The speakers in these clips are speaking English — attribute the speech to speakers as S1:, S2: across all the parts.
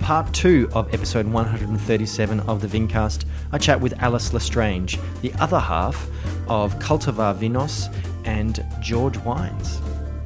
S1: part 2 of episode 137 of the Vincast, I chat with Alice Lestrange, the other half of Cultivar Vinos and George Wines.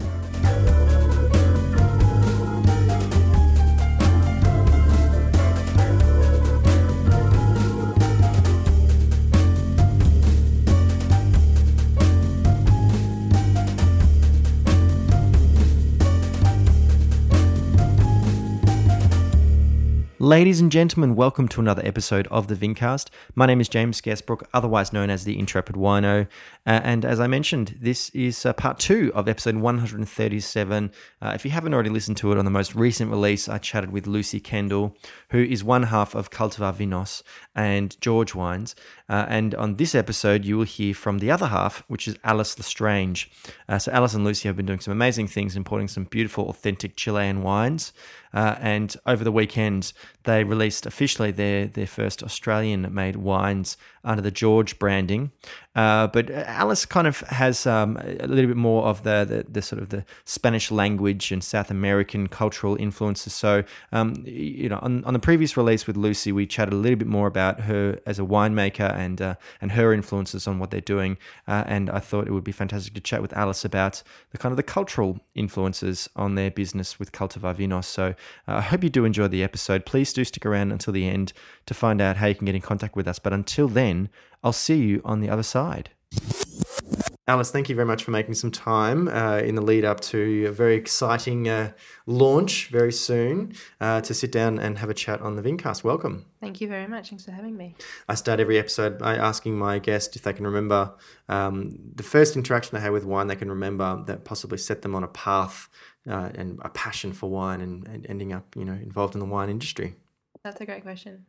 S1: Ladies and gentlemen, welcome to another episode of the Vincast. My name is James Guestbrook, otherwise known as the Intrepid Wino. And as I mentioned, this is part 2 of episode 137. If you haven't already listened to it on the most recent release, I chatted with Lucy Kendall, who is one half of Cultivar Vinos and George Wines. And on this episode, you will hear from the other half, which is Alice Lestrange. So Alice and Lucy have been doing some amazing things, importing some beautiful, authentic Chilean wines. And over the weekend, they released officially their first Australian-made wines under the George branding. But Alice kind of has a little bit more of the sort of the Spanish language and South American cultural influences. So, on the previous release with Lucy, we chatted a little bit more about her as a winemaker and her influences on what they're doing. And I thought it would be fantastic to chat with Alice about the kind of the cultural influences on their business with Cultivar Vinos. So I hope you do enjoy the episode. Please do stick around until the end to find out how you can get in contact with us. But until then, I'll see you on the other side. Alice, thank you very much for making some time in the lead up to a very exciting launch very soon to sit down and have a chat on the Vincast. Welcome.
S2: Thank you very much. Thanks for having me.
S1: I start every episode by asking my guest if they can remember the first interaction they had with wine they can remember that possibly set them on a path and a passion for wine and ending up, involved in the wine industry.
S2: That's a great question.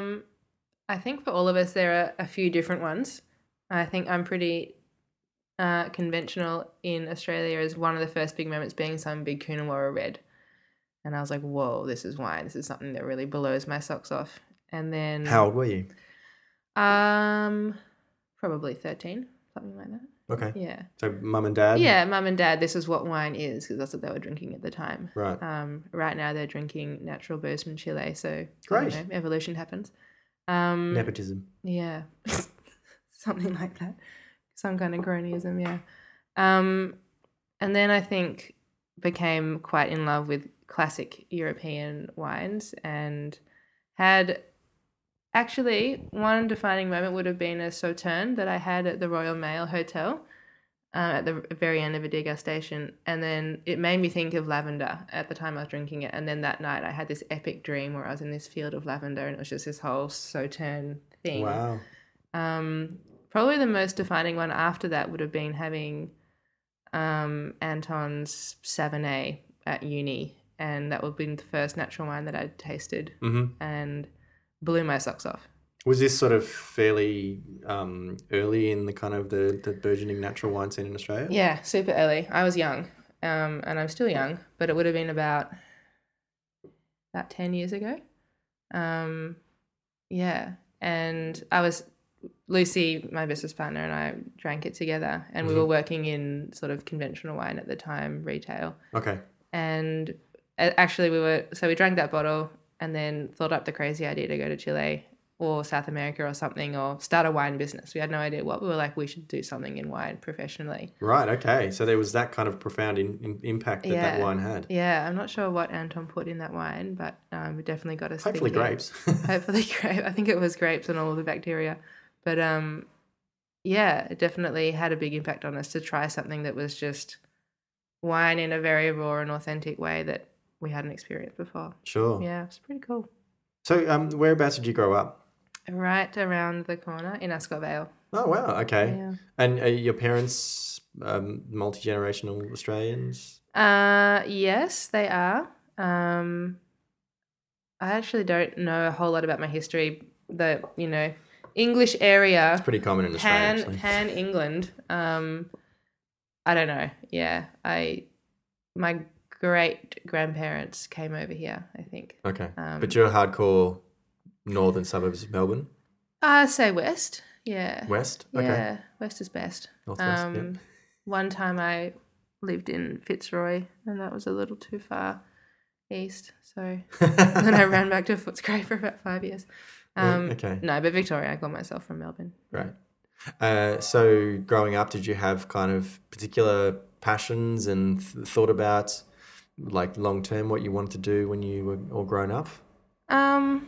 S2: I think for all of us, there are a few different ones. I think I'm pretty conventional in Australia as one of the first big moments being some big Coonawarra red. And I was like, whoa, this is wine. This is something that really blows my socks off. And then...
S1: How old were you?
S2: Probably 13, something like that.
S1: Okay.
S2: Yeah.
S1: So mum and dad?
S2: Yeah, mum and dad, this is what wine is because that's what they were drinking at the time.
S1: Right.
S2: Right now they're drinking natural booze from Chile, so
S1: great.
S2: Evolution happens.
S1: Nepotism.
S2: Yeah. Something like that. Some kind of cronyism, yeah. And then I think became quite in love with classic European wines and had actually one defining moment would have been a Sauterne that I had at the Royal Mail Hotel at the very end of a degustation. And then it made me think of lavender at the time I was drinking it. And then that night I had this epic dream where I was in this field of lavender and it was just this whole Sauterne thing.
S1: Wow.
S2: Probably the most defining one after that would have been having Anton's Savonnet at uni, and that would have been the first natural wine that I'd tasted and blew my socks off.
S1: Was this sort of fairly early in the kind of the burgeoning natural wine scene in Australia?
S2: Yeah, super early. I was young, and I'm still young, but it would have been about 10 years ago. Yeah, and I was... Lucy, my business partner, and I drank it together, and we were working in sort of conventional wine at the time, retail.
S1: Okay.
S2: And actually we drank that bottle and then thought up the crazy idea to go to Chile or South America or something or start a wine business. We had no idea what. We were like, we should do something in wine professionally.
S1: Right, okay. So there was that kind of profound impact that wine had.
S2: Yeah, I'm not sure what Anton put in that wine, but we definitely got us
S1: Hopefully
S2: thinking.
S1: Grapes.
S2: Hopefully grape. I think it was grapes and all of the bacteria. But it definitely had a big impact on us to try something that was just wine in a very raw and authentic way that we hadn't experienced before.
S1: Sure.
S2: Yeah, it's pretty cool.
S1: So whereabouts did you grow up?
S2: Right around the corner in Ascot Vale.
S1: Oh, wow, okay.
S2: Yeah.
S1: And are your parents multi-generational Australians?
S2: Yes, they are. I actually don't know a whole lot about my history. English area.
S1: It's pretty common in Australia, actually.
S2: Pan England. I don't know. Yeah, my great grandparents came over here, I think.
S1: Okay, but you're hardcore northern suburbs of Melbourne.
S2: I say west. Yeah.
S1: West. Okay.
S2: Yeah, west is best.
S1: Northwest. Yep.
S2: One time I lived in Fitzroy, and that was a little too far. east. So then I ran back to Footscray for about 5 years.
S1: Okay.
S2: No, but Victoria, I call myself from Melbourne.
S1: Right. So growing up, did you have kind of particular passions and thought about like long term what you wanted to do when you were all grown up?
S2: Um,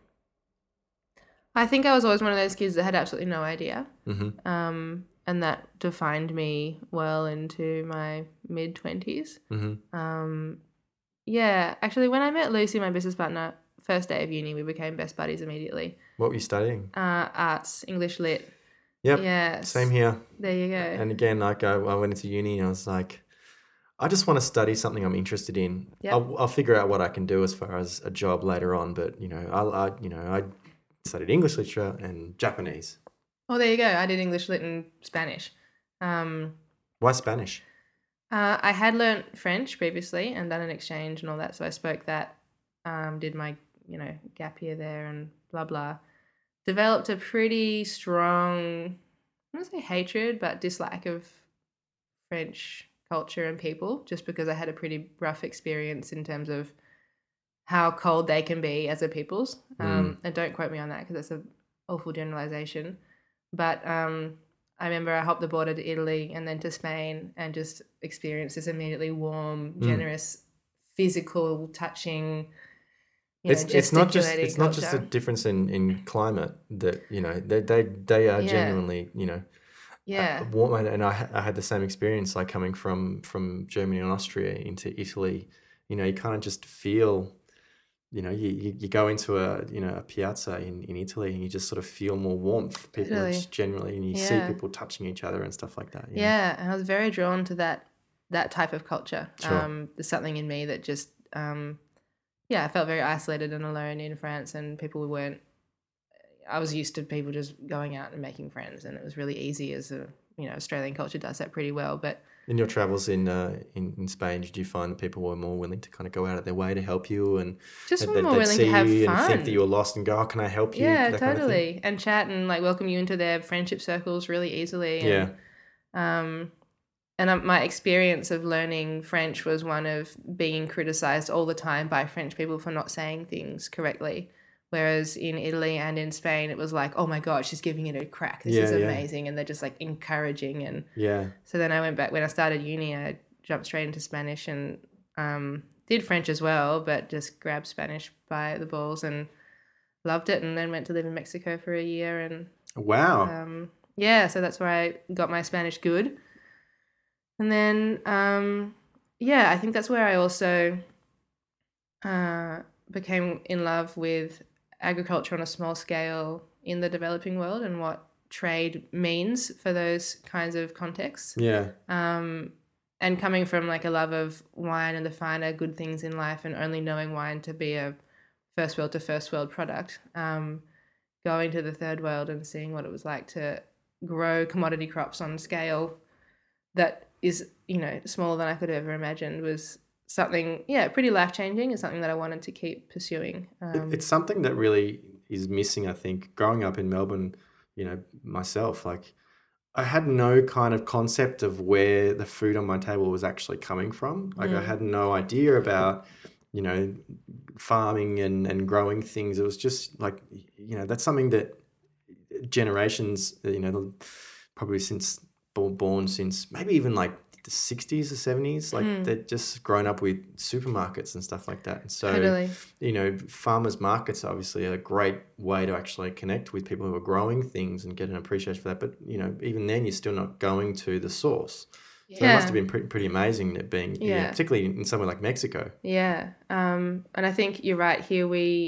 S2: I think I was always one of those kids that had absolutely no idea.
S1: Mm-hmm.
S2: And that defined me well into my mid-20s.
S1: Mm-hmm.
S2: Yeah, actually, when I met Lucy, my business partner, first day of uni, we became best buddies immediately.
S1: What were you studying?
S2: Arts, English lit.
S1: Yep.
S2: Yes.
S1: Same here.
S2: There you go.
S1: And again, like I went into uni and I was like, I just want to study something I'm interested in.
S2: Yep.
S1: I'll figure out what I can do as far as a job later on. But I studied English literature and Japanese.
S2: Oh, there you go. I did English lit and Spanish.
S1: Why Spanish?
S2: I had learnt French previously and done an exchange and all that, so I spoke that. Did my gap year there and blah blah. Developed a pretty strong, I don't want to say hatred, but dislike of French culture and people, just because I had a pretty rough experience in terms of how cold they can be as a peoples. And don't quote me on that because that's an awful generalization. But I remember I hopped the border to Italy and then to Spain and just experienced this immediately warm, generous, physical, touching,
S1: it's not just
S2: culture.
S1: a difference in climate that they are genuinely warm, and I had the same experience like coming from Germany and Austria into Italy. You kind of just feel. You go into a piazza in Italy and you just sort of feel more warmth. People are just generally, and you see people touching each other and stuff like that.
S2: Yeah, and I was very drawn to that type of culture.
S1: Sure.
S2: There's something in me that just, I felt very isolated and alone in France, and people weren't. I was used to people just going out and making friends, and it was really easy as Australian culture does that pretty well, but.
S1: In your travels in Spain, did you find that people were more willing to kind of go out of their way to help you and
S2: just more willing to have fun
S1: and think that you were lost and go, "Oh, can I help you?"
S2: Yeah, totally, and chat and like welcome you into their friendship circles really easily. And, my experience of learning French was one of being criticised all the time by French people for not saying things correctly. Whereas in Italy and in Spain, it was like, oh my God, she's giving it a crack. This is amazing. And they're just like encouraging. And so then I went back, when I started uni, I jumped straight into Spanish and did French as well, but just grabbed Spanish by the balls and loved it. And then went to live in Mexico for a year. And
S1: wow.
S2: So that's where I got my Spanish good. And then, I think that's where I also became in love with agriculture on a small scale in the developing world and what trade means for those kinds of contexts.
S1: Yeah.
S2: And coming from like a love of wine and the finer good things in life and only knowing wine to be a first world to first world product, going to the third world and seeing what it was like to grow commodity crops on scale that is, smaller than I could have ever imagined was something, pretty life-changing. It's something that I wanted to keep pursuing.
S1: It's something that really is missing, I think. Growing up in Melbourne, myself, like I had no kind of concept of where the food on my table was actually coming from. Like I had no idea about, farming and growing things. It was just like, that's something that generations, probably since born since maybe even like the 60s or 70s, like they're just grown up with supermarkets and stuff like that. And so,
S2: totally.
S1: Farmers markets are obviously a great way to actually connect with people who are growing things and get an appreciation for that. But, even then you're still not going to the source. So it must have been pretty amazing it being, particularly in somewhere like Mexico.
S2: Yeah. And I think you're right here.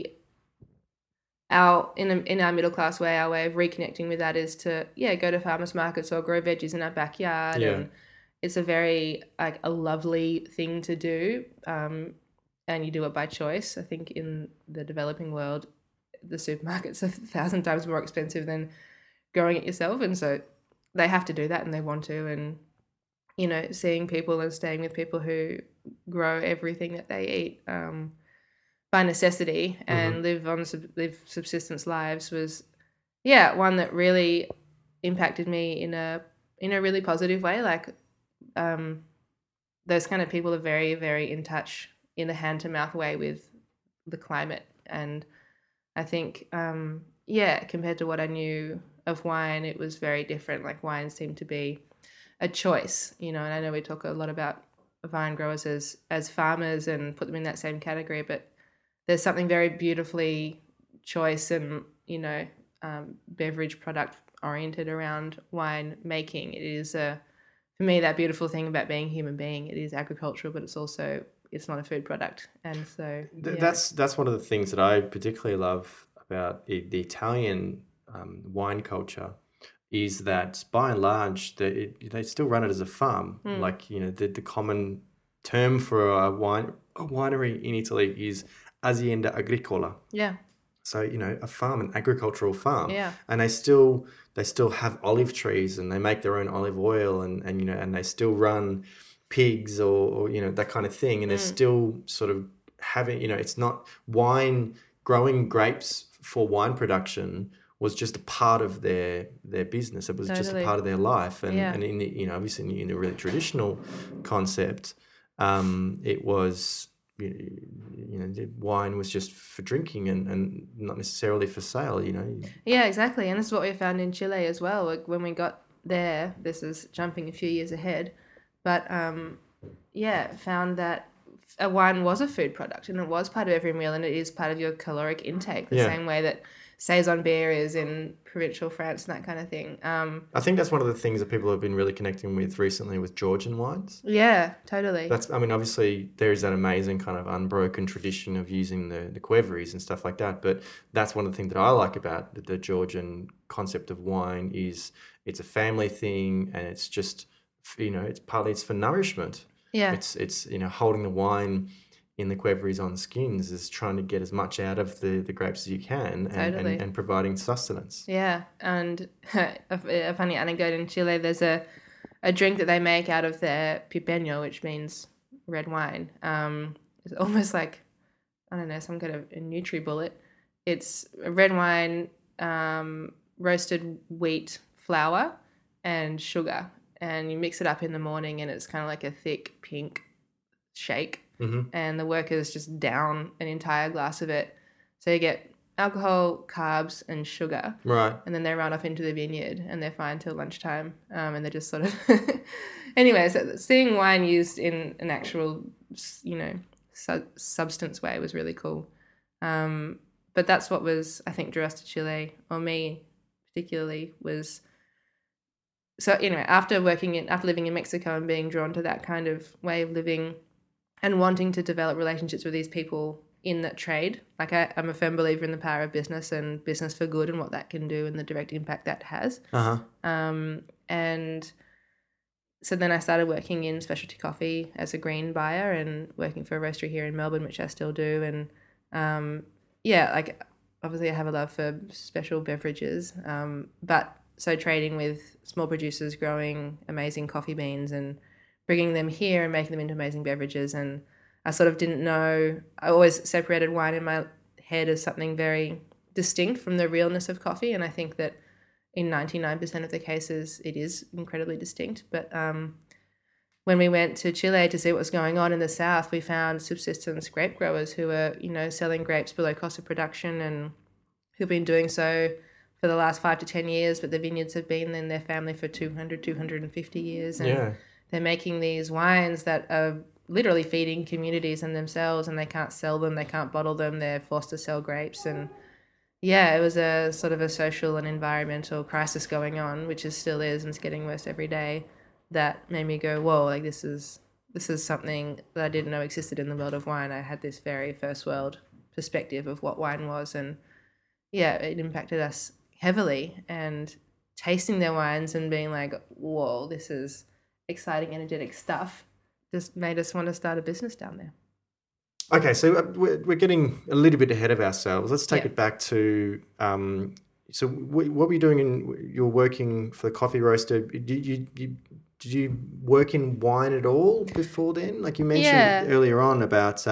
S2: In our middle class way, our way of reconnecting with that is to, go to farmers markets or grow veggies in our backyard.
S1: Yeah.
S2: And it's a very a lovely thing to do, and you do it by choice. I think in the developing world, the supermarket's 1,000 times more expensive than growing it yourself, and so they have to do that and they want to. And seeing people and staying with people who grow everything that they eat by necessity and live subsistence lives was one that really impacted me in a really positive way. Like those kind of people are very, very in touch in a hand-to-mouth way with the climate. And I think, compared to what I knew of wine, it was very different. Like wine seemed to be a choice, and I know we talk a lot about vine growers as farmers and put them in that same category, but there's something very beautifully choice and, beverage product oriented around wine making. It is for me, that beautiful thing about being a human being. It is agricultural, but it's not a food product. And so
S1: that's one of the things that I particularly love about the Italian wine culture, is that by and large they still run it as a farm. Like, the common term for a winery in Italy is azienda agricola.
S2: Yeah.
S1: So, a farm, an agricultural farm.
S2: Yeah.
S1: And they still have olive trees, and they make their own olive oil, and they still run pigs or that kind of thing. And they're still sort of having, it's not growing grapes for wine production was just a part of their business. It was just a part of their life. And in the, obviously in the really traditional concept, it was, the wine was just for drinking and not necessarily for sale,
S2: Yeah, exactly. And this is what we found in Chile as well. Like when we got there, this is jumping a few years ahead, but found that a wine was a food product, and it was part of every meal, and it is part of your caloric intake, the same way that Saison beer is in provincial France and that kind of thing.
S1: I think that's one of the things that people have been really connecting with recently with Georgian wines.
S2: Yeah, totally.
S1: Obviously there is that amazing kind of unbroken tradition of using the Qvevris and stuff like that, but that's one of the things that I like about the Georgian concept of wine is it's a family thing, and it's just, it's for nourishment.
S2: Yeah.
S1: It's holding the wine in the Qvevris on skins is trying to get as much out of the grapes as you can, and providing sustenance.
S2: Yeah, and a funny anecdote in Chile, there's a drink that they make out of their pipeño, which means red wine. It's almost like, I don't know, some kind of a NutriBullet. It's a red wine, roasted wheat flour and sugar, and you mix it up in the morning, and it's kind of like a thick pink shake.
S1: Mm-hmm.
S2: And the workers just down an entire glass of it. So you get alcohol, carbs, and sugar.
S1: Right.
S2: And then they run off into the vineyard, and they're fine till lunchtime. And they're just sort of... Anyway, so seeing wine used in an actual, substance way was really cool. But that's what was, I think, drew us to Chile, or me particularly, was... So anyway, after living in Mexico and being drawn to that kind of way of living and wanting to develop relationships with these people in that trade, like I'm a firm believer in the power of business and business for good and what that can do and the direct impact that has.
S1: Uh-huh.
S2: And so then I started working in specialty coffee as a green buyer and working for a roastery here in Melbourne, which I still do. And obviously I have a love for special beverages, but so trading with small producers growing amazing coffee beans and bringing them here and making them into amazing beverages. And I sort of didn't know, I always separated wine in my head as something very distinct from the realness of coffee. And I think that in 99% of the cases, it is incredibly distinct. But when we went to Chile to see what was going on in the south, we found subsistence grape growers who were, selling grapes below cost of production and who've been doing so for the last 5 to 10 years, but the vineyards have been in their family for 250 years. And they're making these wines that are literally feeding communities and themselves, and they can't sell them, they can't bottle them, they're forced to sell grapes. And it was a sort of a social and environmental crisis going on, which still is, and it's getting worse every day, that made me go, whoa, like this is something that I didn't know existed in the world of wine. I had this very first world perspective of what wine was, and it impacted us heavily. And tasting their wines and being like, whoa, this is exciting, energetic stuff, just made us want to start a business down there.
S1: Okay, so we're getting a little bit ahead of ourselves. Let's take it back to so what were you doing? You're working for the coffee roaster. Did you work in wine at all before then? Like you mentioned earlier on about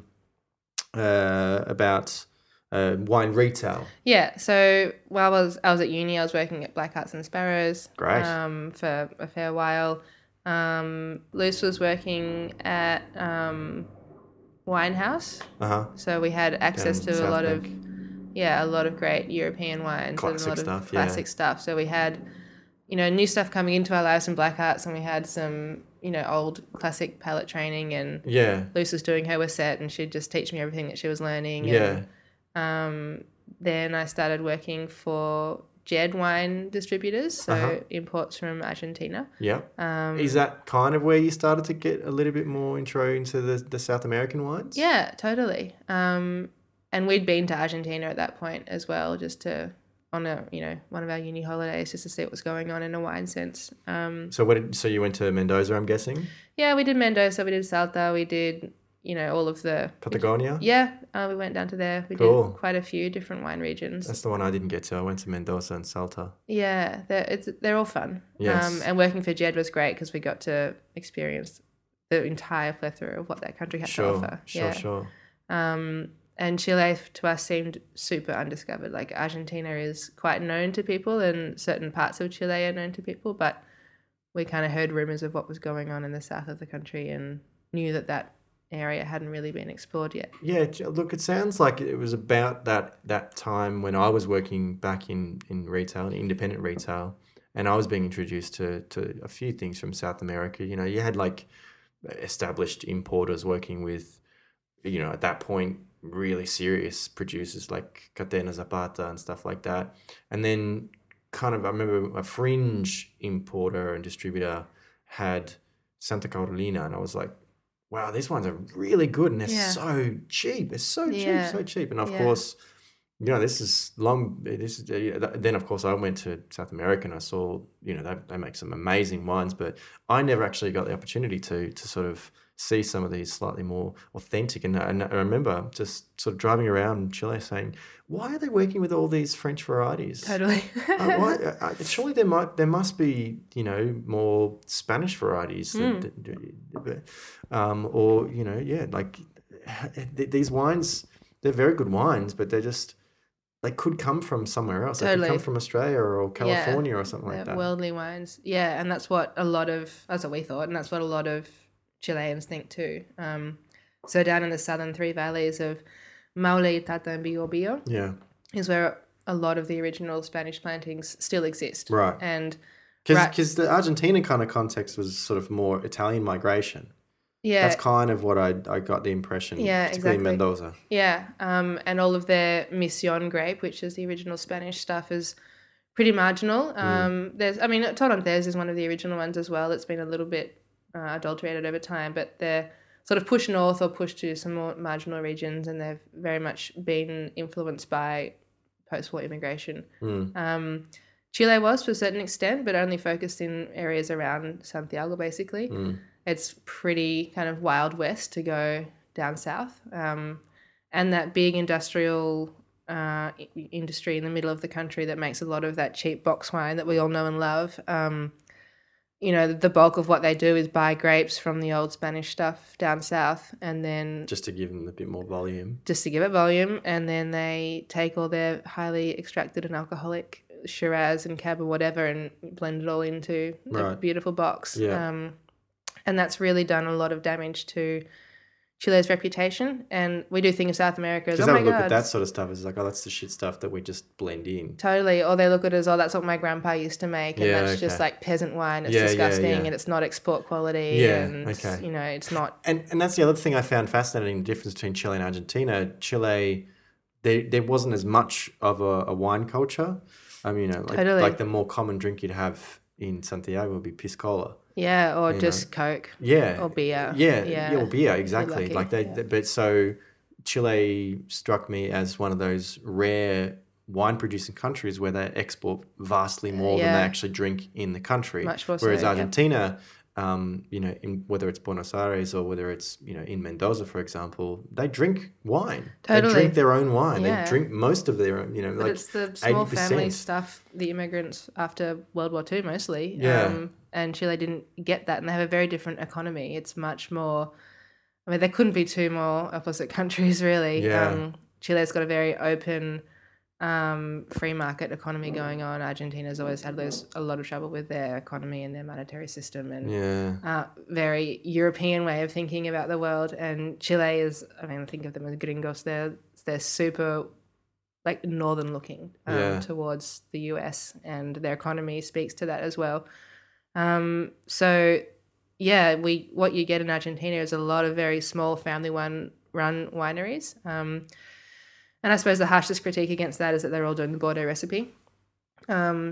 S1: wine retail.
S2: Yeah, so while I was at uni, I was working at Black Hearts and Sparrows.
S1: Great.
S2: For a fair while. Luce was working at wine house.
S1: Uh-huh.
S2: So we had access
S1: Down
S2: to a
S1: South
S2: lot
S1: Bank.
S2: a lot of great European wines and a
S1: Classic
S2: lot of
S1: stuff,
S2: classic
S1: yeah.
S2: stuff. So we had, new stuff coming into our lives from Black Arts, and we had some, old classic palate training, and
S1: Yeah.
S2: Luce was doing her set, and she'd just teach me everything that she was learning.
S1: Yeah.
S2: And then I started working for Jed wine distributors, so imports from Argentina.
S1: Yeah. Is that kind of where you started to get a little bit more intro into the South American wines?
S2: Yeah, totally. And we'd been to Argentina at that point as well, just on one of our uni holidays, just to see what was going on in a wine sense.
S1: So you went to Mendoza, I'm guessing?
S2: Yeah, we did Mendoza, we did Salta, we did, all of the...
S1: Patagonia?
S2: Yeah, we went down to there. We
S1: Cool.
S2: did quite a few different wine regions.
S1: That's the one I didn't get to. I went to Mendoza and Salta.
S2: Yeah, they're all fun.
S1: Yes.
S2: And working for Jed was great because we got to experience the entire plethora of what that country had to offer.
S1: Sure.
S2: And Chile to us seemed super undiscovered. Like Argentina is quite known to people, and certain parts of Chile are known to people, but we kind of heard rumors of what was going on in the south of the country and knew that area hadn't really been explored yet.
S1: Yeah, look, it sounds like it was about that time when I was working back in retail, in independent retail, and I was being introduced to a few things from South America. You had like established importers working with, at that point, really serious producers like Catena Zapata and stuff like that. And then I remember a fringe importer and distributor had Santa Carolina, and I was like, wow, these wines are really good, and they're so cheap. It's so cheap. And of course, this is long. Then of course I went to South America and I saw, they make some amazing wines, but I never actually got the opportunity to sort of see some of these slightly more authentic. And I remember just sort of driving around Chile saying, why are they working with all these French varieties?
S2: Totally.
S1: Surely there must be, more Spanish varieties these wines, they're very good wines, but they could come from somewhere else.
S2: Totally.
S1: They could come from Australia or California or something like that.
S2: Worldly wines. Yeah, and that's what we thought, and that's what a lot of Chileans think too. So down in the southern three valleys of Maule, Tata, and Biobío is where a lot of the original Spanish plantings still exist.
S1: Right.
S2: And
S1: because the Argentina kind of context was sort of more Italian migration. Yeah. That's kind of what I got the impression, particularly in Mendoza.
S2: Yeah, and all of their Mission grape, which is the original Spanish stuff, is pretty marginal. Torrontés is one of the original ones as well. It's been a little bit adulterated over time, but they're sort of pushed north or pushed to some more marginal regions, and they've very much been influenced by post-war immigration. Chile was to a certain extent, but only focused in areas around Santiago, basically. It's pretty kind of Wild West to go down south. And that big industrial industry in the middle of the country that makes a lot of that cheap box wine that we all know and love. The bulk of what they do is buy grapes from the old Spanish stuff down south, and then...
S1: Just to give them a bit more volume.
S2: Just to give it volume, and then they take all their highly extracted and alcoholic Shiraz and Cab or whatever and blend it all into a beautiful box.
S1: Yeah.
S2: And that's really done a lot of damage to Chile's reputation. And we do think of South America as,
S1: because they look at that sort of stuff as like, oh, that's the shit stuff that we just blend in.
S2: Totally. Or they look at it as, oh, that's what my grandpa used to make, and that's just like peasant wine. It's disgusting, and it's not export quality. It's not...
S1: And that's the other thing I found fascinating, the difference between Chile and Argentina. Chile, there wasn't as much of a wine culture. I mean, like the more common drink you'd have in Santiago would be piscola.
S2: Yeah, or just Coke.
S1: Yeah.
S2: Or beer.
S1: Yeah, or beer, exactly. Like but so Chile struck me as one of those rare wine producing countries where they export vastly more than they actually drink in the country.
S2: Much more so.
S1: Whereas Argentina, in whether it's Buenos Aires or whether it's, in Mendoza, for example, they drink wine.
S2: Totally.
S1: They drink their own wine.
S2: Yeah.
S1: They drink most of their own,
S2: but
S1: like
S2: it's the small
S1: 80%.
S2: family stuff, the immigrants after World War II mostly.
S1: Yeah.
S2: And Chile didn't get that, and they have a very different economy. It's much more... I mean, there couldn't be two more opposite countries, really.
S1: Yeah.
S2: Chile's got a very open free market economy going on. Argentina's always had a lot of trouble with their economy and their monetary system, and very European way of thinking about the world. And Chile is, I mean, think of them as gringos. They're super like northern looking towards the US, and their economy speaks to that as well. So yeah, what you get in Argentina is a lot of very small family run wineries. And I suppose the harshest critique against that is that they're all doing the Bordeaux recipe. So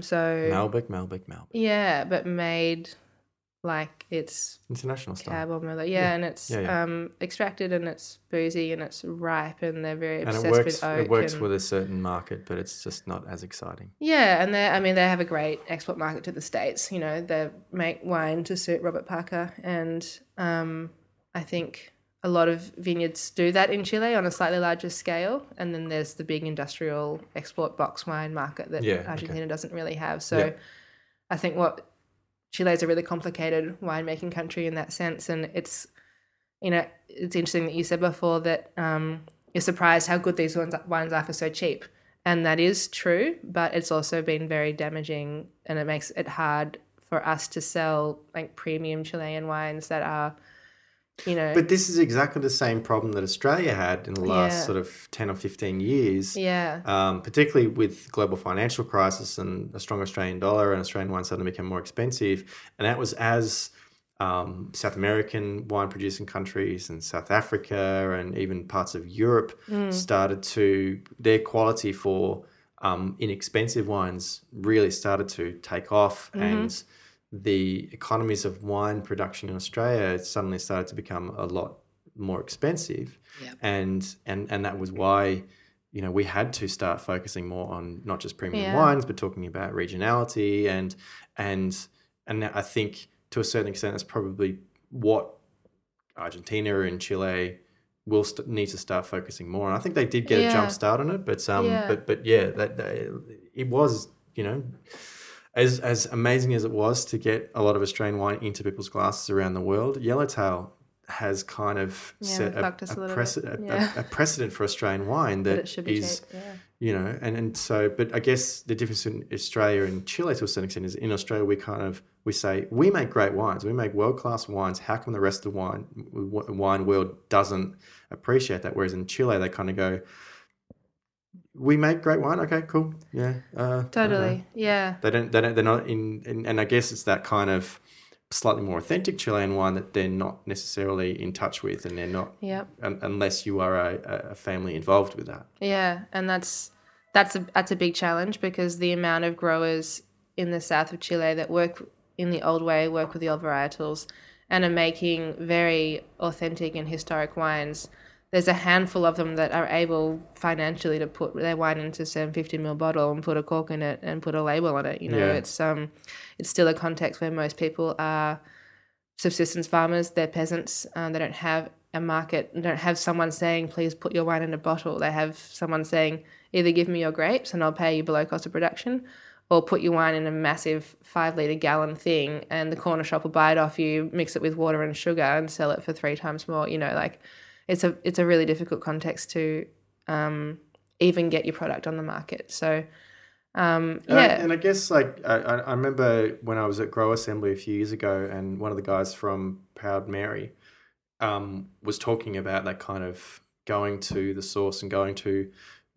S1: Malbec.
S2: Yeah, but made like it's
S1: international style.
S2: Cab or Merlot. And it's extracted and it's boozy and it's ripe and they're very obsessed with oak.
S1: It works with a certain market, but it's just not as exciting.
S2: Yeah, and they have a great export market to the States. You know, they make wine to suit Robert Parker, and I think a lot of vineyards do that in Chile on a slightly larger scale, and then there's the big industrial export box wine market that Argentina doesn't really have. So I think Chile is a really complicated winemaking country in that sense, and it's interesting that you said before that you're surprised how good these wines are for so cheap, and that is true, but it's also been very damaging, and it makes it hard for us to sell like premium Chilean wines that are,
S1: But this is exactly the same problem that Australia had in the last sort of 10 or 15 years.
S2: Yeah.
S1: Particularly with global financial crisis and a strong Australian dollar, and Australian wine suddenly became more expensive. And that was as South American wine producing countries and South Africa and even parts of Europe started to, their quality for inexpensive wines really started to take off, and the economies of wine production in Australia suddenly started to become a lot more expensive. And that was why, we had to start focusing more on not just premium wines, but talking about regionality. And I think to a certain extent, that's probably what Argentina and Chile will need to start focusing more on. I think they did get a jump start on it, but it was, as amazing as it was to get a lot of Australian wine into people's glasses around the world, Yellowtail has kind of set a precedent for Australian wine that is, and so, but I guess the difference in Australia and Chile to a certain extent is in Australia we say we make great wines, we make world-class wines. How come the rest of the wine world doesn't appreciate that? Whereas in Chile they kind of go, we make great wine. Okay, cool. Yeah.
S2: Totally. Yeah.
S1: They're not in, and I guess it's that kind of slightly more authentic Chilean wine that they're not necessarily in touch with, and they're not, unless you are a family involved with that.
S2: Yeah. And that's a big challenge, because the amount of growers in the south of Chile that work in the old way, work with the old varietals, and are making very authentic and historic wines. There's a handful of them that are able financially to put their wine into a 750ml bottle and put a cork in it and put a label on it. It's still a context where most people are subsistence farmers. They're peasants. They don't have a market. They don't have someone saying, please put your wine in a bottle. They have someone saying, either give me your grapes and I'll pay you below cost of production, or put your wine in a massive 5-litre gallon thing and the corner shop will buy it off you, mix it with water and sugar and sell it for 3 times more. It's a really difficult context to even get your product on the market. So,
S1: And I guess I remember when I was at Grow Assembly a few years ago, and one of the guys from Proud Mary was talking about that kind of going to the source and going to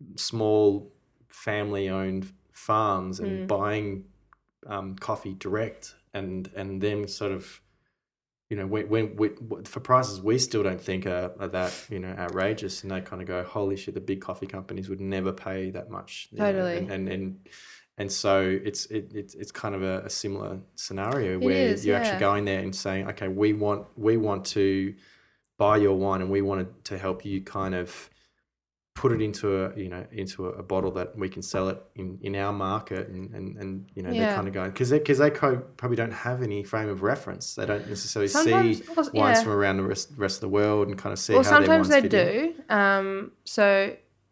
S1: small family-owned farms and buying coffee direct, and then sort of, when for prices we still don't think are that outrageous, and they kind of go, holy shit, the big coffee companies would never pay that much.
S2: Totally.
S1: And so it's kind of a similar scenario where you're actually going there and saying, okay, we want to buy your wine, and we wanted to help you kind of put it into a bottle that we can sell it in our market, and they're kind of going, because they probably don't have any frame of rereference. They don't necessarily see wines from around the rest of the world and kind of see how their wines fit in.
S2: Well, sometimes they do. So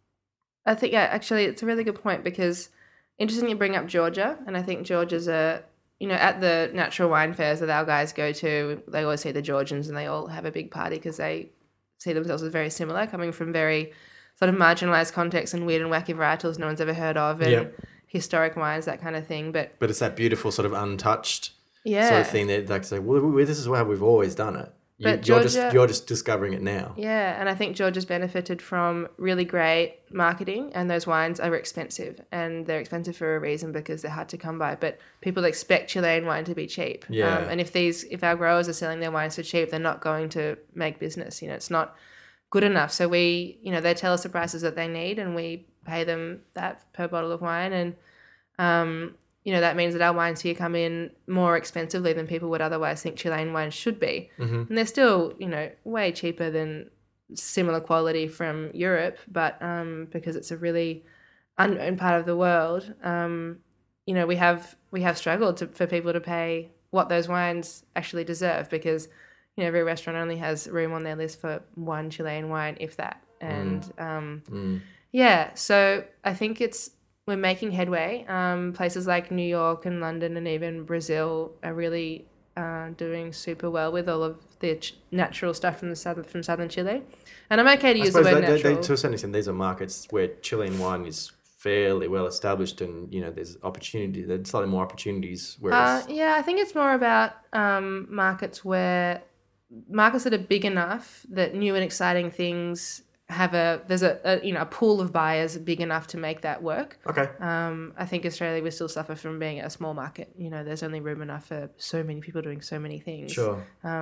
S2: I think, actually it's a really good point, because interesting you bring up Georgia, and I think Georgia's at the natural wine fairs that our guys go to, they always see the Georgians and they all have a big party because they see themselves as very similar, coming from very sort of marginalized context and weird and wacky varietals no one's ever heard of, and historic wines, that kind of thing. But
S1: it's that beautiful sort of untouched
S2: yeah,
S1: sort of thing that like say, well, this is how we've always done it.
S2: But
S1: You're just discovering it now.
S2: Yeah, and I think Georgia's benefited from really great marketing, and those wines are expensive, and they're expensive for a reason because they're hard to come by. But people expect Chilean wine to be cheap.
S1: Yeah.
S2: And if our growers are selling their wines for cheap, they're not going to make business. It's not good enough. So they tell us the prices that they need, and we pay them that per bottle of wine, and that means that our wines here come in more expensively than people would otherwise think Chilean wines should be.
S1: Mm-hmm.
S2: And they're still, way cheaper than similar quality from Europe, but because it's a really unknown part of the world, we have struggled for people to pay what those wines actually deserve, because every restaurant only has room on their list for one Chilean wine, if that. And so I think we're making headway. Places like New York and London and even Brazil are really doing super well with all of the natural stuff from southern Chile. And I'm okay to use the word natural.
S1: To a certain extent, these are markets where Chilean wine is fairly well established, and there's slightly more opportunities. Whereas
S2: I think it's more about markets that are big enough that new and exciting things there's a pool of buyers big enough to make that work.
S1: Okay.
S2: I think Australia, we still suffer from being a small market. There's only room enough for so many people doing so many things.
S1: Sure.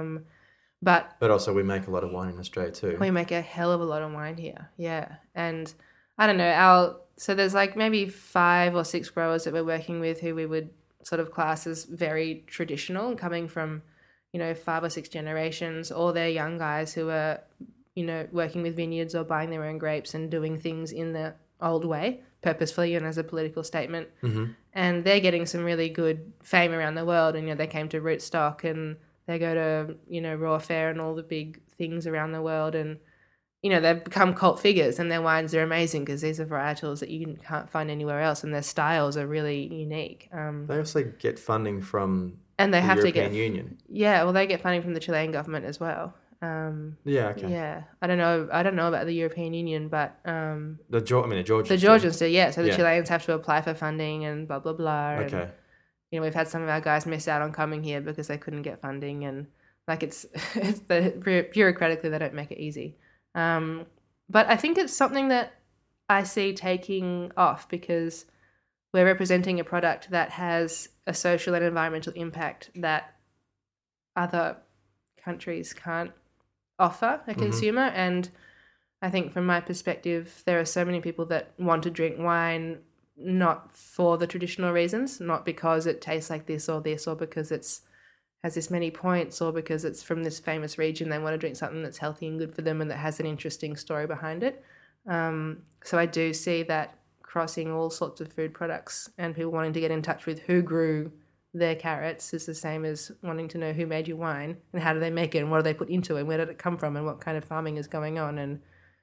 S2: But
S1: also we make a lot of wine in Australia too.
S2: We make a hell of a lot of wine here. Yeah. And I don't know, so there's like maybe 5 or 6 growers that we're working with who we would sort of class as very traditional, coming from, 5 or 6 generations, or they're young guys who are working with vineyards or buying their own grapes and doing things in the old way, purposefully and as a political statement.
S1: Mm-hmm.
S2: And they're getting some really good fame around the world. And, they came to Rootstock, and they go to, Raw Fair and all the big things around the world. And, they've become cult figures, and their wines are amazing because these are varietals that you can't find anywhere else, and their styles are really unique.
S1: They also get funding from
S2: the European
S1: Union.
S2: Yeah, well, they get funding from the Chilean government as well.
S1: Okay.
S2: Yeah, I don't know about the European Union, but
S1: the Georgians.
S2: The Georgians do, yeah. So the Chileans have to apply for funding and blah blah blah.
S1: Okay.
S2: And, we've had some of our guys miss out on coming here because they couldn't get funding, and it's bureaucratically they don't make it easy. But I think it's something that I see taking off because we're representing a product that has a social and environmental impact that other countries can't offer a consumer. And I think from my perspective, there are so many people that want to drink wine not for the traditional reasons, not because it tastes like this, or because it's has this many points, or because it's from this famous region. They want to drink something that's healthy and good for them and that has an interesting story behind it. So I do see that crossing all sorts of food products, and people wanting to get in touch with who grew their carrots is the same as wanting to know who made your wine and how do they make it and what do they put into it and where did it come from and what kind of farming is going on. And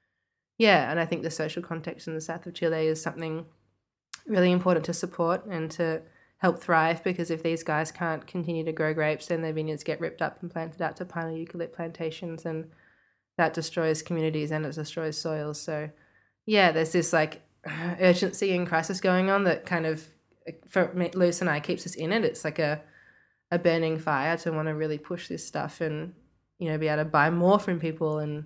S2: I think the social context in the south of Chile is something really important to support and to help thrive, because if these guys can't continue to grow grapes, then their vineyards get ripped up and planted out to pine or eucalypt plantations, and that destroys communities and it destroys soils. So there's this urgency and crisis going on that kind of, for me, Luce and I, keeps us in it. It's like a burning fire to want to really push this stuff and be able to buy more from people. And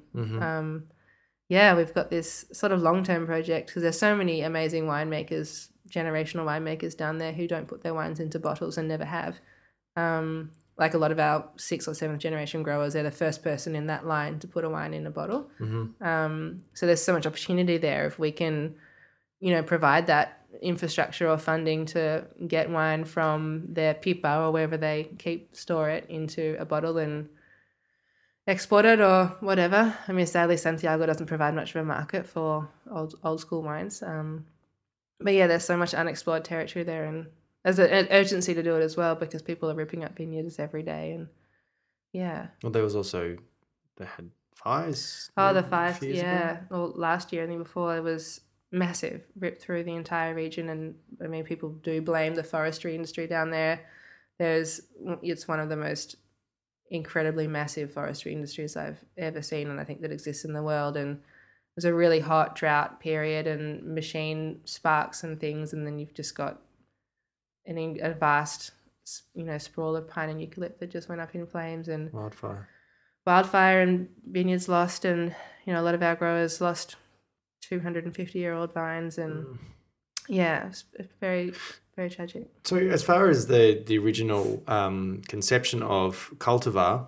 S2: we've got this sort of long-term project because there's so many amazing winemakers, generational winemakers down there who don't put their wines into bottles and never have. Like a lot of our 6th or 7th generation growers, they're the first person in that line to put a wine in a bottle. So there's so much opportunity there if we can, provide that infrastructure or funding to get wine from their pipa or wherever they store it into a bottle and export it or whatever. I mean, sadly, Santiago doesn't provide much of a market for old school wines. But there's so much unexplored territory there, and there's an urgency to do it as well because people are ripping up vineyards every day. And
S1: well, there was also, they had fires.
S2: Oh, the fires, yeah. Well, last year and the year before, it was massive, ripped through the entire region. And I mean, people do blame the forestry industry down there. It's one of the most incredibly massive forestry industries I've ever seen, and I think that exists in the world. And was a really hot drought period and machine sparks and things, and then you've just got a vast, sprawl of pine and eucalypt that just went up in flames, and wildfire and vineyards lost, and a lot of our growers lost 250-year-old vines, and it's very, very tragic.
S1: So as far as the original conception of cultivar,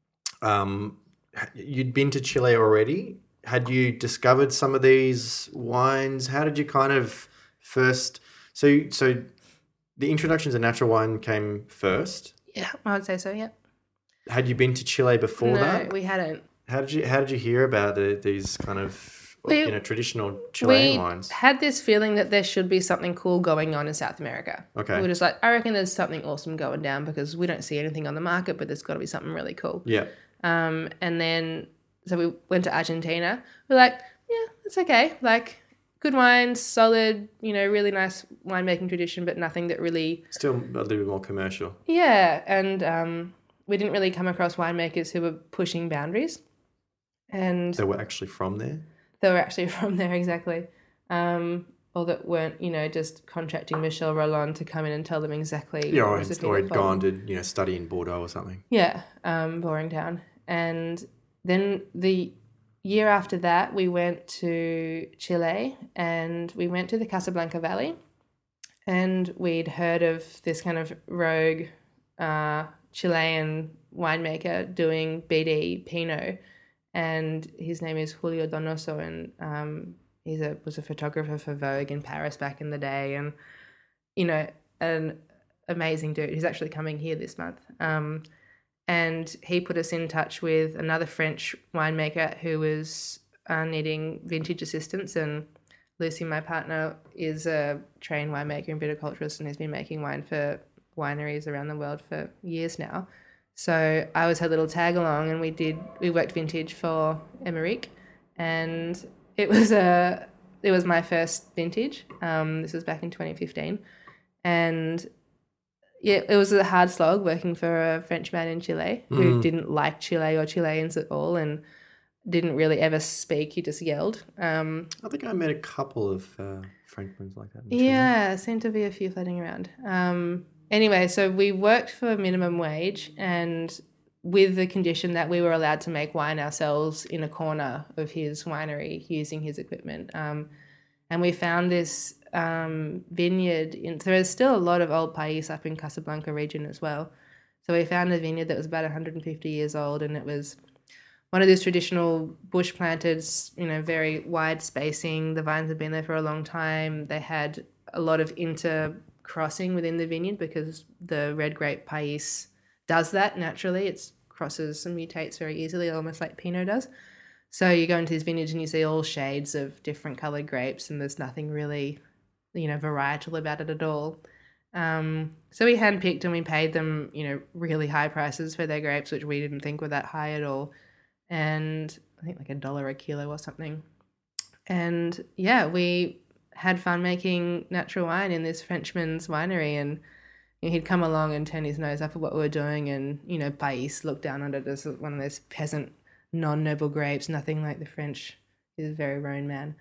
S1: you'd been to Chile already. Had you discovered some of these wines? How did you kind of first? So the introduction to natural wine came first.
S2: Yeah, I would say so. Yeah.
S1: Had you been to Chile before that?
S2: No, we hadn't.
S1: How did you hear about these kind of traditional Chilean wines?
S2: We had this feeling that there should be something cool going on in South America.
S1: Okay.
S2: We were just like, I reckon there's something awesome going down because we don't see anything on the market, but there's got to be something really cool.
S1: Yeah.
S2: And then so we went to Argentina. We're like, yeah, it's okay. Like, good wines, solid, really nice winemaking tradition, but nothing that really...
S1: Still a little bit more commercial.
S2: Yeah, and we didn't really come across winemakers who were pushing boundaries. And
S1: they were actually from there?
S2: They were actually from there, exactly. Or that weren't, just contracting Michel Rolland to come in and tell them exactly...
S1: Yeah, or had gone to, study in Bordeaux or something.
S2: Yeah, boring town. And then the year after that, we went to Chile and we went to the Casablanca Valley, and we'd heard of this kind of rogue Chilean winemaker doing BD Pinot, and his name is Julio Donoso, and he was a photographer for Vogue in Paris back in the day, and an amazing dude. He's actually coming here this month. And he put us in touch with another French winemaker who was needing vintage assistance. And Lucy, my partner, is a trained winemaker and viticulturist and has been making wine for wineries around the world for years now. So I was her little tag along, and we worked vintage for Emeric, and it was my first vintage. This was back in 2015, and yeah, it was a hard slog working for a Frenchman in Chile who didn't like Chile or Chileans at all and didn't really ever speak. He just yelled.
S1: I think I met a couple of Frenchmen like that in Chile.
S2: Yeah, seemed to be a few floating around. Anyway, so we worked for minimum wage, and with the condition that we were allowed to make wine ourselves in a corner of his winery using his equipment. And we found this vineyard. There's still a lot of old pais up in Casablanca region as well. So we found a vineyard that was about 150 years old, and it was one of these traditional bush planted, very wide spacing. The vines had been there for a long time. They had a lot of intercrossing within the vineyard because the red grape pais does that naturally. It crosses and mutates very easily, almost like Pinot does. So you go into these vineyards and you see all shades of different coloured grapes, and there's nothing really, varietal about it at all. So we handpicked and we paid them, really high prices for their grapes, which we didn't think were that high at all. And I think like $1 a kilo or something. And yeah, we had fun making natural wine in this Frenchman's winery, and he'd come along and turn his nose up at what we were doing, and, Pais looked down on it as one of those peasant, non-noble grapes, nothing like the French. He's a very Rhone man.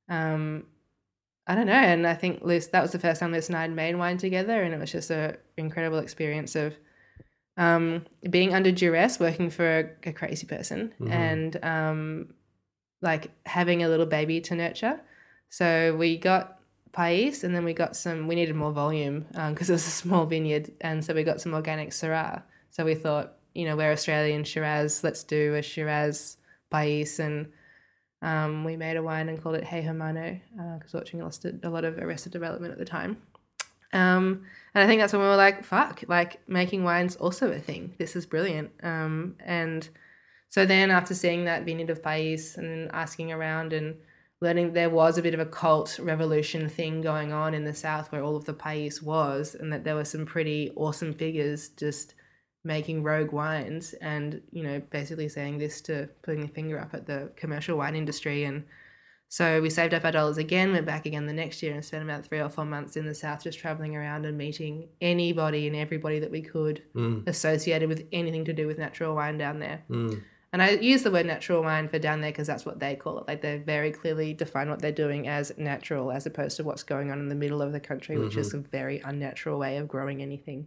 S2: I don't know, and I think that was the first time Liz and I had made wine together, and it was just an incredible experience of being under duress, working for a crazy person, and like having a little baby to nurture. So we got Pais, and then we needed more volume because it was a small vineyard, and so we got some organic Syrah. So we thought, we're Australian Shiraz, let's do a Shiraz Pais, and we made a wine and called it Hey Hermano because watching a lot of Arrested Development at the time. And I think that's when we were like, fuck, like making wine's also a thing. This is brilliant. And so then after seeing that vineyard of Pais and asking around and learning there was a bit of a cult revolution thing going on in the South where all of the Pais was, and that there were some pretty awesome figures just making rogue wines and, basically saying this to putting the finger up at the commercial wine industry. And so we saved up our dollars again, went back again the next year and spent about 3 or 4 months in the South just traveling around and meeting anybody and everybody that we could associated with anything to do with natural wine down there. And I use the word natural wine for down there because that's what they call it. Like they very clearly define what they're doing as natural, as opposed to what's going on in the middle of the country, which is a very unnatural way of growing anything.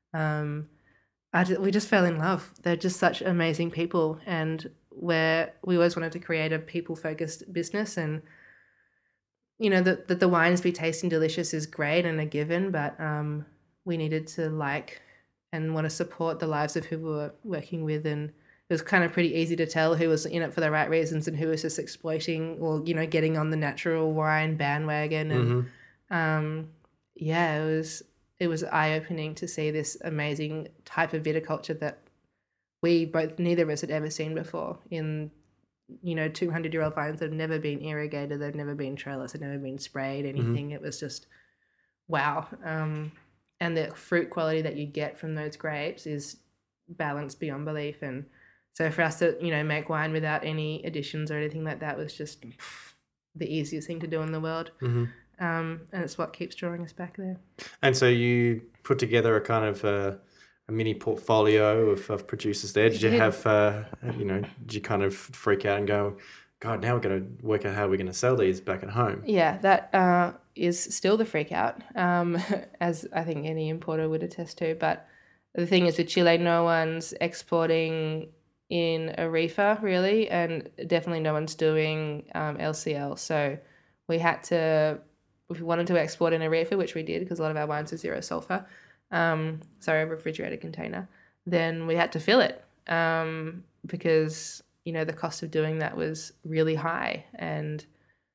S2: We just fell in love. They're just such amazing people, and we always wanted to create a people-focused business. And you know, that the wines be tasting delicious is great and a given, but we needed to like and want to support the lives of who we were working with, and it was kind of pretty easy to tell who was in it for the right reasons and who was just exploiting or, you know, getting on the natural wine bandwagon. And yeah, it was eye-opening to see this amazing type of viticulture that neither of us had ever seen before in, you know, 200-year-old vines that have never been irrigated, they've never been trellised, they've never been sprayed, anything. It was just wow. And the fruit quality that you get from those grapes is balanced beyond belief. And so for us to, you know, make wine without any additions or anything like that was just the easiest thing to do in the world. And it's what keeps drawing us back there.
S1: And so you put together a kind of a mini portfolio of producers there. Did you have, you know, did you kind of freak out and go, God, now we're going to work out how we're going to sell these back at home?
S2: Yeah, that is still the freak out, as I think any importer would attest to. But the thing is with Chile, no one's exporting in a reefer really, and definitely no one's doing LCL. So we had to, if we wanted to export in a reefer, which we did because a lot of our wines are zero sulfur, so a refrigerated container, then we had to fill it because, you know, the cost of doing that was really high. And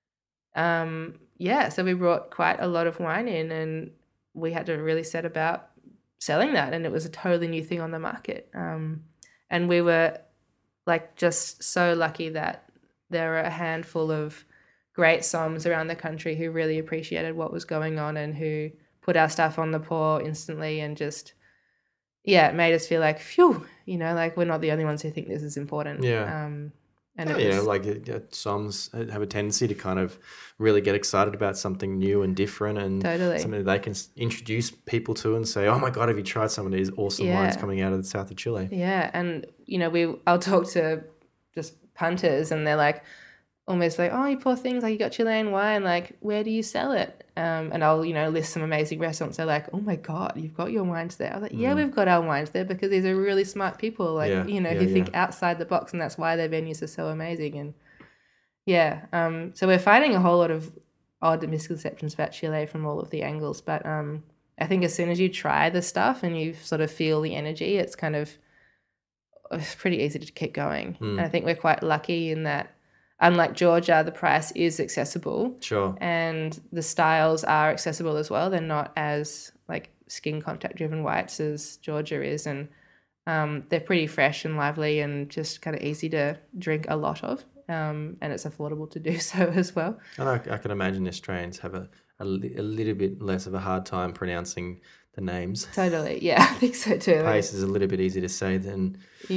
S2: yeah, so we brought quite a lot of wine in and we had to really set about selling that, and it was a totally new thing on the market. And we were like just so lucky that there were a handful of great somms around the country who really appreciated what was going on and who put our stuff on the pour instantly and just, yeah, it made us feel like, phew, you know, like we're not the only ones who think this is important.
S1: Yeah.
S2: And
S1: you know, like somms have a tendency to kind of really get excited about something new and different and something that they can introduce people to and say, oh my God, have you tried some of these awesome wines coming out of the south of Chile?
S2: Yeah. And, you know, I'll talk to just punters and they're like, almost like, oh, you poor things, like you got Chilean wine, like where do you sell it? And I'll, you know, list some amazing restaurants. They're like, oh my God, you've got your wines there. I was like, yeah, we've got our wines there because these are really smart people, like, you know, who think outside the box, and that's why their venues are so amazing. And yeah, so we're fighting a whole lot of odd misconceptions about Chile from all of the angles. But I think as soon as you try the stuff and you sort of feel the energy, it's pretty easy to keep going. And I think we're quite lucky in that, unlike Georgia, the price is accessible.
S1: Sure.
S2: And the styles are accessible as well. They're not as like skin contact driven whites as Georgia is. And they're pretty fresh and lively and just kind of easy to drink a lot of. And it's affordable to do so as well.
S1: And I can imagine Australians have a little bit less of a hard time pronouncing the names.
S2: Totally, yeah, I think so too.
S1: Pace is a little bit easier to say than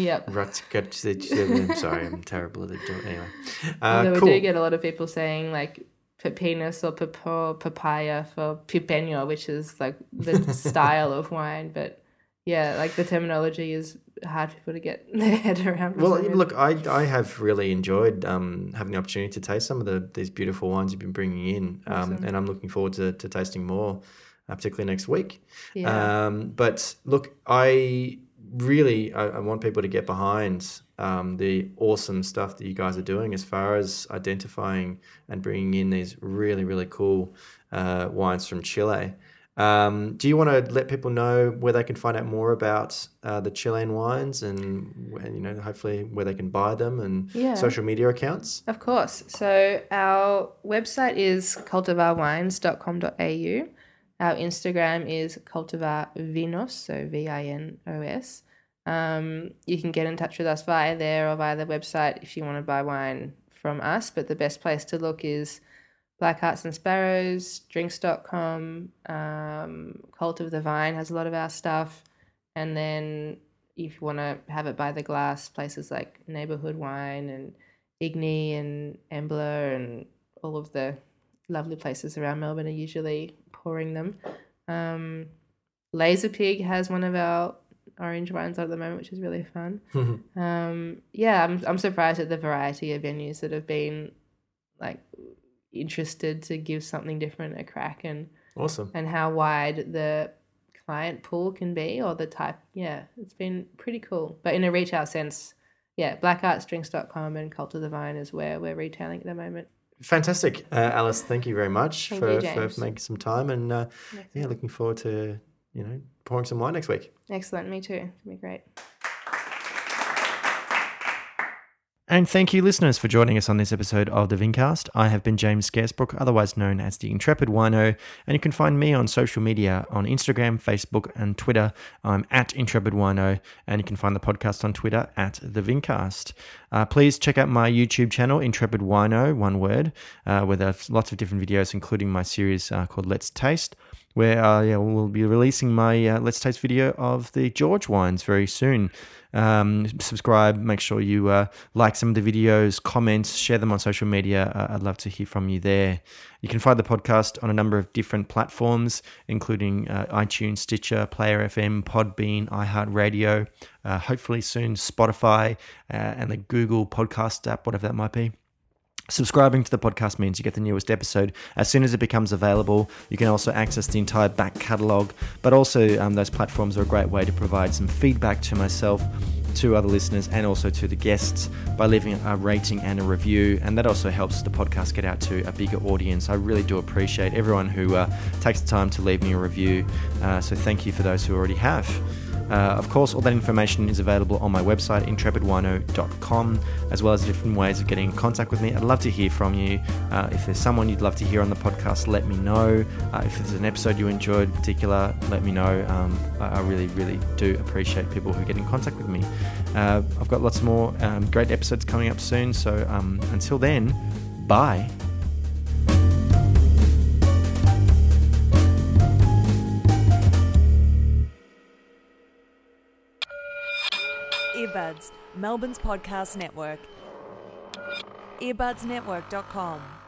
S1: I'm sorry, I'm terrible at it. Anyway,
S2: although
S1: cool.
S2: we do get a lot of people saying like pepinus or papaya for pipeño, which is like the style of wine. But yeah, like the terminology is hard for people to get their head around.
S1: Well, look, I have really enjoyed having the opportunity to taste some of these beautiful wines you've been bringing in, and I'm looking forward to tasting more. Particularly next week.
S2: Yeah.
S1: But look, I want people to get behind the awesome stuff that you guys are doing as far as identifying and bringing in these really, really cool wines from Chile. Do you want to let people know where they can find out more about the Chilean wines and you know, hopefully where they can buy them and social media accounts?
S2: Of course. So our website is cultivarwines.com.au. Our Instagram is Cultivar Vinos, so Vinos. You can get in touch with us via there or via the website if you want to buy wine from us. But the best place to look is Black Hearts and Sparrows, drinks.com, Cult of the Vine has a lot of our stuff. And then if you want to have it by the glass, places like Neighborhood Wine and Igni and Embler and all of the lovely places around Melbourne are usually pouring them. Laser Pig has one of our orange wines at the moment, which is really fun. I'm surprised at the variety of venues that have been like interested to give something different a crack, and
S1: awesome,
S2: and how wide the client pool can be, or the type. Yeah, it's been pretty cool. But in a retail sense, blackartsdrinks.com and Cult of the Vine is where we're retailing at the moment.
S1: Fantastic. Alice, thank you very much for making some time, and looking forward to pouring some wine next week.
S2: Excellent, me too. It's going to be great.
S1: And thank you, listeners, for joining us on this episode of the Vincast. I have been James Scaresbrook, otherwise known as the Intrepid Wino, and you can find me on social media on Instagram, Facebook, and Twitter. I'm at Intrepid Wino, and you can find the podcast on Twitter at the Vincast. Please check out my YouTube channel, Intrepid Wino, one word, where there's lots of different videos, including my series called Let's Taste, where we'll be releasing my Let's Taste video of the George wines very soon. Subscribe, make sure you like some of the videos, comment, share them on social media. I'd love to hear from you there. You can find the podcast on a number of different platforms, including iTunes, Stitcher, Player FM, Podbean, iHeartRadio, hopefully soon Spotify, and the Google Podcast app, whatever that might be. Subscribing to the podcast means you get the newest episode as soon as it becomes available. You can also access the entire back catalogue, but also those platforms are a great way to provide some feedback to myself, to other listeners, and also to the guests by leaving a rating and a review, and that also helps the podcast get out to a bigger audience. I really do appreciate everyone who takes the time to leave me a review, so thank you for those who already have. Of course, all that information is available on my website, intrepidwino.com, as well as different ways of getting in contact with me. I'd love to hear from you. If there's someone you'd love to hear on the podcast, let me know. If there's an episode you enjoyed in particular, let me know. I really, really do appreciate people who get in contact with me. I've got lots more great episodes coming up soon, so until then, bye.
S3: Earbuds, Melbourne's podcast network. earbudsnetwork.com